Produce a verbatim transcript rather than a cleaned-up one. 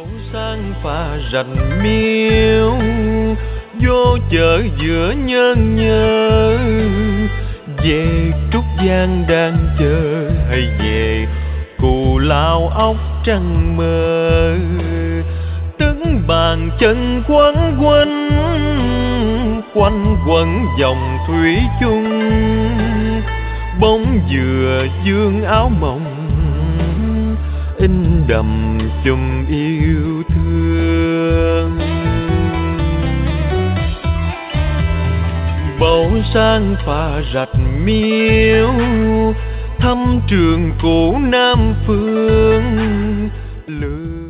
Bầu sang pha rạch miêu, vô chợ giữa nhân nhớ. Về Trúc Giang đang chờ, hay về Cù Lao ốc trăng mơ. Tấn bàn chân quấn quanh, quanh quẩn dòng thủy chung. Bóng dừa dương áo mộng, in đậm chùm yêu thương. Bầu sang pha rạch miêu, thăm trường cũ Nam Phương. Lửa